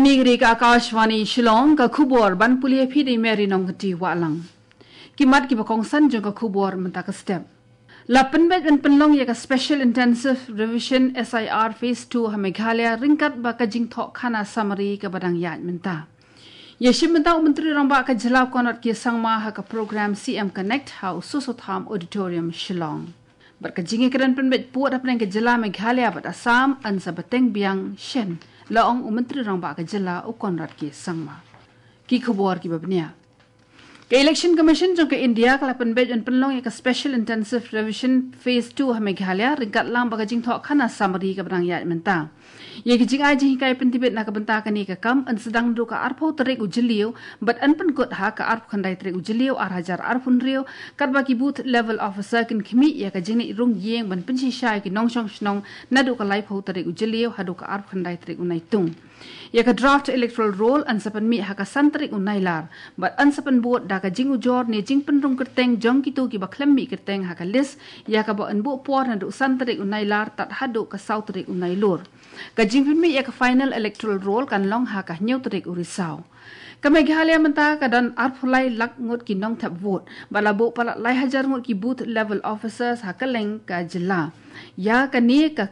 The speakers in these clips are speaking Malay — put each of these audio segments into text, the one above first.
Kanigri ka Akashvani Shillong ka khubor ban pulia phi dei meri nong ti walang. Kimat ki bakong san jong ka khubor menta ka step. La penbet ben penlong ya ka Special Intensive Revision SIR Phase 2 ha Meghalaya ringkat ba ka jing thok khana summary ka badang yat menta. Yeshim menta Menteri Ramba ka jelaw konat ki sangma ha ka program CM Connect ha Ususotham Auditorium Shillong. Berkajingi keran penbet puat apa yang ke jela Meghalaya bat Assam an sabateng biang Shen. Laong Menteri Ramba ka jela u konat ki sangma. Ki khubor ki babnia. Ke Election Commission jong ke India kala penbet an penlong ya ka Special Intensive Revision Phase 2 ha Meghalaya ringkat lang ba ka jing thok khana summary ka badang yat menta. Ye ki jing aji kai pentibet na ka benta ka ni ka kam an sedang du ka arpho tarik ujeliu but an pen kot ha ka arp khandai tarik ujeliu ar hajar arpun riu kat ba ki booth level officer kin khmi ya ka jing ni rung yeng ban pensi shai ki nong shong snong na du ka lai pho tarik ujeliu ha du ka arp khandai tarik unai tung. Ya ka draft electoral roll an sapan mi ha ka santrik unai lar but an sapan bot da ka jing ujor ni jing penrung kerteng jong ki tu ki ba klem mi kerteng ha ka list ya ka ba an bu por na du santrik unai lar tat hadu ka sautrik unai lur. Ka jing mi ya ka final electoral roll kan long ha ka neutrik urisau. Ka Meghalaya menta ka dan arphulai lak ngot ki nong thap vote bala bo pala lai hajar ngot ki booth level officers ha ka leng ka jela. Ya ka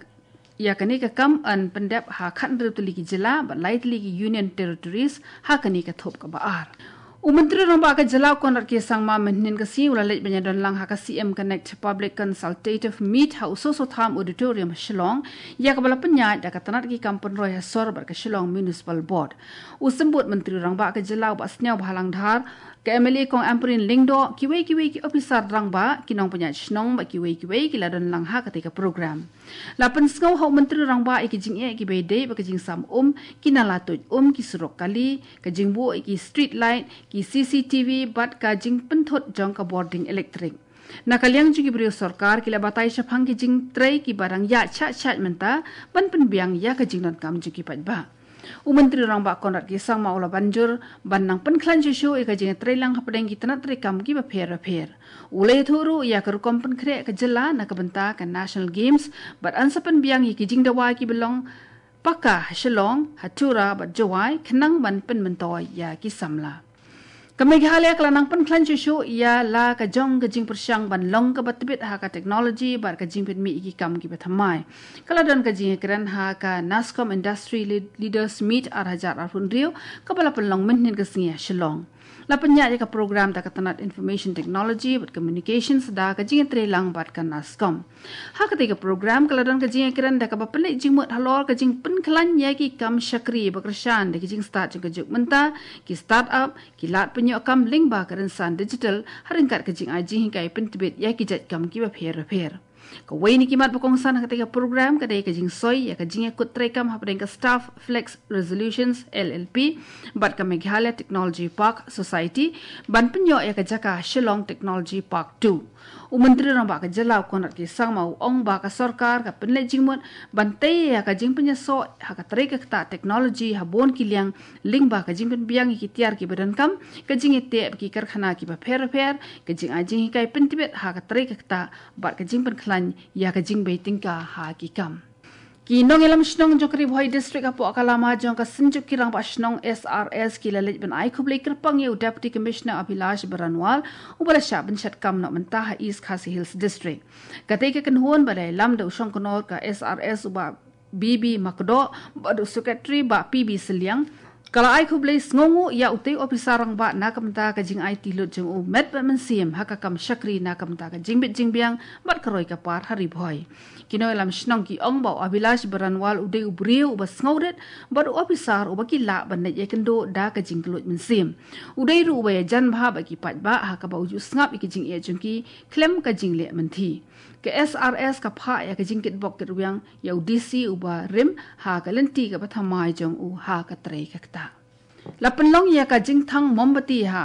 ni ka kam an pendep ha khan rutli ki jela but lightly ki union territories ha ka ni ka thop ka baar. Menteri Ramba ka jela konat ki sangma menhin ka si ulalej banya don lang ha ka CM Connect Public Consultative Meet ha Ususotham Auditorium Shillong ya ka bala penyat da ka tanat ki kampun roy ha sor bar ka Shillong Municipal Board. Usembut Menteri Ramba ka jela ba snyau bhalang dhar ke MLA kong Amperin Lingdo kiwei ki officer rangba kinong penyat snong ba kiwei ki ladon lang ha ketika program. Lapan sngau ha Menteri Rangba ki jing ki bede ba ki jing sam kinalatut ki surok kali ka jing bu ki street light ki CCTV bat ka jing penthot jong ka boarding electric. Nakaliang jugi beriu sarkar kila batai syapang ki jing tray ki barang ya chat menta ban penbiang ya ka jing non kam jugi pat ba. Menteri Rangba konat ki sang ma ula banjur banang penklan jushu ika jing tray lang hapadeng ki tanat tray kam ki ba pher. Ulai thuru ya ka rukom pen kre ka jela na ka benta ka National Games bat ansa penbiang ki jing dawai ki belong Paka Shillong Hatura bat jawai kenang ban pen mentoy ya ki samla. Ka Meghalaya kelanang penklan jushu ya la ka jong ka jing persyang ban long ka batbit ha ka teknologi bar ka jing pit mi iki kam ki bathamai. Kala don ka jing keren ha ka Nascom Industry Leaders Meet ar hajar arfun rio ka bala penlong menhin ka singia Shillong. La penya ka program ta ka tanat information technology but communications da ka jing tre lang bat ka Nascom. Ha ka ka program kala don ka jing keren da ka ba pelek jing mut halor ka jing penklan ya ki kam syakri bakreshan da ki jing start jing ka juk menta ki startup ki lat penyo kam link ba kerensan digital haringkat ka jing aji hingkai pentibet ya ki jat kam ki ba pher. Ka wei ni kimat bakongsan ketika program kadai ka jing soy ya ka jing kut trekam hapdeng ka staff flex resolutions LLP bat ka Meghalaya Technology Park Society ban penyo ya ka jaka Shillong Technology Park 2. Menteri Ramba ka jelaw konat ki sang mau ong ba ka sarkar ka penle jingmut bantai ya ka jing penyaso ha ka trek ka teknologi ha bon ki liang ling ba ka jing pen biang ki tiar ki badan kam ka jing te ki karkhana ki ba pher ka jing ajing kai pentibet ha ka trek ka ba ka jing pen khlan ya ka jing baiting ka ha ki kam. Ki nong elam snong jokri bhoi district apo akalama jong ka sinjuk kirang pa snong SRS ki lalit ben ai khublei kerpang yu deputy commissioner Abhilash Baranwal ubala sha ben chat kam no mentah East Khasi Hills district katai ke kenhuan balai lam da usong konor ka SRS uba BB Makdo badu secretary ba PB Seliang kala ai khublei sngongu ya utei officer rang ba na kamta ka jing ai tilut jong u met ba mensim ha ka kam syakri na kamta ka jingbit jingbiang bat karoi ka par hari bhoi kino lam snong ki ong ba Abhilash Baranwal udei ubriu ba sngodet badu officer u ba ki la ban ne yekendo da ka jing tilut mensim udei ru ba jan bha ba ki pat ba ha ka ba uju snap ki jing e jungki klem ka jing le menti ke SRS ka pha ya ka jing kit bok kit wiang ya DC u ba rim ha ka lenti ka pathamai jong u ha ka trei ka ta la penlong ya ka jing thang mombati ha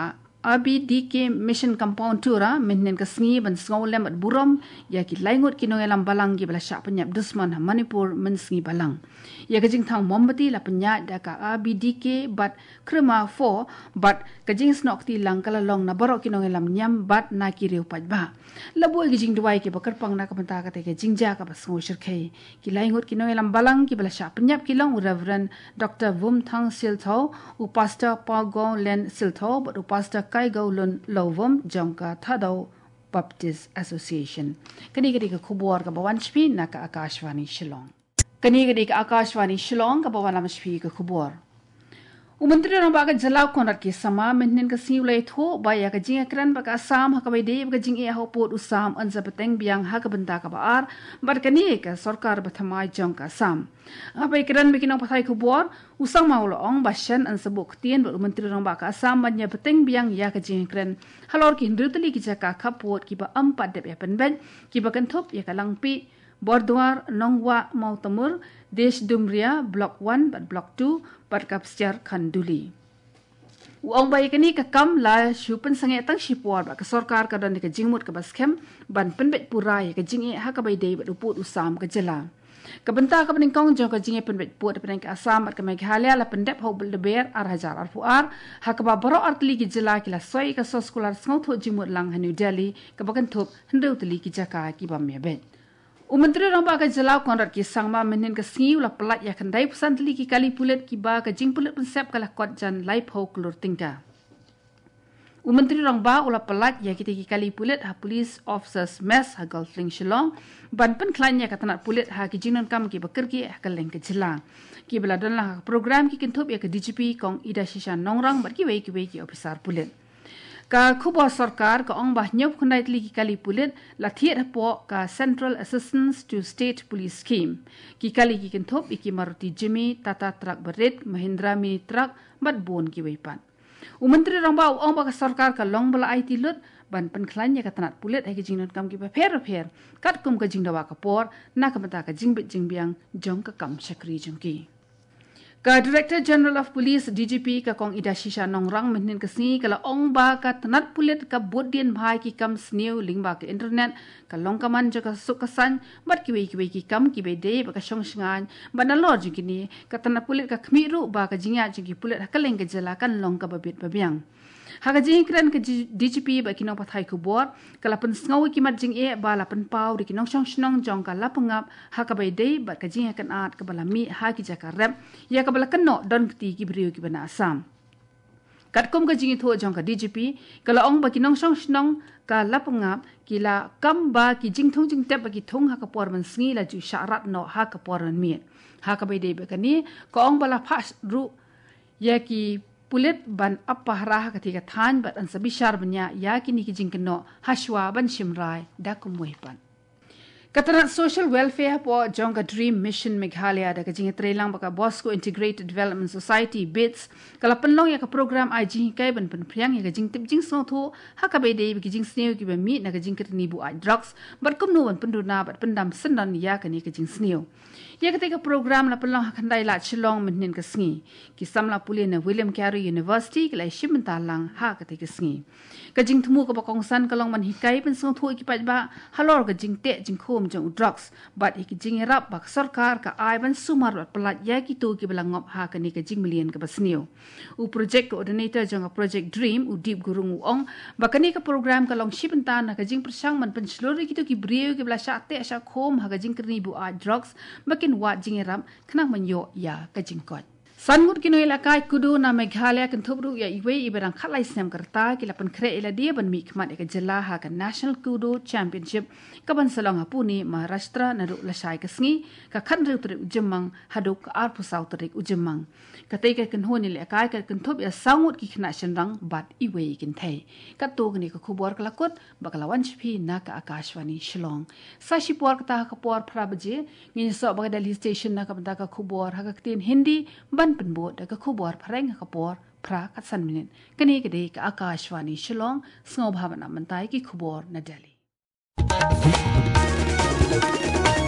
ABDK Mission Compound Tura menen ka sngi ban sngaw lem at buram ya ki laingot ki nongelam balang gi bala sha penyap dusman Manipur men sngi balang ya ka jing thang mombati la penya da ka ABDK bat krema 4 bat ka jing snok ti lang kala long na borok ki nongelam nyam bat na ki reu paj ba la boy gi jing duai ki bakar pang na ka penta ka te ke jing ja ka basngo shirkhei ki laingot ki nongelam balang ki bala sha penyap ki long Reverend Dr. Vum Thang Siltho u Pastor Paul Gong Len Siltho but u Pastor Kai Gaulun Lovom Jongka Thado Baptist Association. Kani ka khubor ka bawan shpi na ka Akashvani Shillong. Kani ka Akashvani Shillong ka bawan lam shpi ka khubor. Umantri rong ba ka jalaw konrat ki sama menen ka siulai tho ba ya ka jinga kran ba ka asam ha ka bai de ka jing e ho pot usam anza peteng biang ha ka benda ka baar bar kani ka sarkar bathamai Jongka Assam. Abai kran bikinong pathai khubor usang maulo ong bashan an sabuk tien ba umantri rong ba ka Assam banya peteng biang ya ka jinga kran halor ki ndrutli ki jaka khapot ki ba ampat de ya penben ki ba kan thop ya ka langpi Bordwar Nongwa Mautamur Desh Dumria Block 1 but Block 2 but Kapsjar Khanduli. Uang bayi kini ka kam la shupen sange tang shipor ba ka sarkar ka dan ka jingmut ka baskem ban penbet purai ka jinge ha ka bai dei ba uput usam ka jela. Ka benta ka peningkong jong ka jinge penbet put peneng ka Assam at ka Meghalaya la pendep ho bel deber ar hajar ar fuar ha ka ba baro artli ki jela ki la soi ka soskular sngo tho jingmut lang ha New Delhi ka bakan thop hendau tli ki jaka ki ba mebet. Umantri rong ba ka jalaw konrat ki sangma menen ka singiu la pelat ya kandai pesan teli ki kali pulet ki ba ka jing pulet pensep kala kot jan lai pho klur tingka. Umantri rong ba ula pelat ya ki kali pulet ha police officers mess ha Galtling Shillong ban pen klan ya katanat pulet ha ki jingnon kam ki bakir ki ha kaleng ke jela. Ki beladan la program ki kintup ya ke DGP kong Ida Shisha Nongrang bat ki wei ki officer pulet. Ka khubor sarkar ka ong bah nyop khandai tli ki kali pulit la thiet hapo ka Central Assistance to State Police Scheme ki kali ki kinthop iki Maruti Jimmy Tata Truck Berit Mahindra Mini Truck bat bon ki weipan umantri rong ba ong ba ka sarkar ka long bala IT lut ban pen klan ya ka tanat pulit ai ki jingnon kam ki pher kat kum ka jingdawa ka por na ka mata ka jingbit jingbiang jong ka kam shakri jongki. Ka Director General of Police DGP ka kong Ida Shisha Nongrang menen ka singi kala ong ba ka tanat pulit ka bodien bhai ki kam sneu lingba ka internet ka longkaman jo ka sukasan bat ki wei ki kam ki be de ba ka shongsngan ban lor ji kini ka tanat pulit ka khmiru ba ka jingya ji ki pulit ka leng ka jela kan long ka babit babiang ha ka jing kran ka DGP ba kinong pathai khubor kala pen sngawi ki mat jing e ba la pen pau ri kinong shongsnong jong ka la pangap ha ka bai de ba ka jing kan at ka bala mi ha ki jaka rep ya ka bala keno don ti ki brio ki bana Assam kat kum ka jing tho jong ka DGP kala ong ba kinong shongsnong ka la pangap ki la kam ba ki jing thong jing tep ba ki thong ha ka por man sngi la ju sharat no ha ka por man mi ha ka bai de ba ka ni ka ong bala phas ru ya ki pulit ban apa rah ketika than bat an sabishar banya ya kini ki jingkeno hashwa ban shimrai da kumwepan Katana Social Welfare po Jongka Dream Mission Meghalaya da kajing trelang baka Bosco Integrated Development Society BITS kala penlong ya ka program IG kai ban penpriang ya kajing tip jing sotho hakabede bi kajing sneu ki ba mi na kajing ketni bu ai drugs bat kumno ban penduna bat pendam sendan ya kani kajing sneu ya ketika program la penlong hakandai la Shillong menen ka sngi ki samla puli na William Carey University kala shimentalang ha ketika sngi kajing temu ka bakongsan kalong man hikai pen sotho ki pa ba halor kajing te jing khom jong drugs but iki jing rap bak sarkar ka ai ban sumar bat pelat ya ki tu ki belangop ha kani ka jing million ka basnio u project coordinator jong project dream u deep gurung u ong bakani ka program ka long shipenta na ka jing persang man pen slori ki tu ki brio ki bla sha te sha khom ha ka jing kerni bu ai drugs makin wat jing rap kena menyo ya ka jing kot Sangut kino ilakai kudu na Meghalaya kentubru ya iwe iberang khalai sem kerta kila pen kre ila dia ban mikmat eka jelaha ka National Kudu Championship ka ban salong hapuni Maharashtra na ru lasai ka sngi ka khandru trik ujemang haduk ka arpu sau trik ujemang ka tei ka kenhoni ilakai ka kentub ya sangut ki khna shenrang bat iwe kinthai ka to gni ka khubor kalakut bakalawan chpi na ka Akashvani Shillong sashi por ka ka por phrabaje ngi so bagadali station na ka banda ka khubor ha ka tin Hindi ban penbot da ka khubor phareng ka por phra ka san minin kani kade ka Akashvani Shillong sngo bhavana mantai ki khubor na Delhi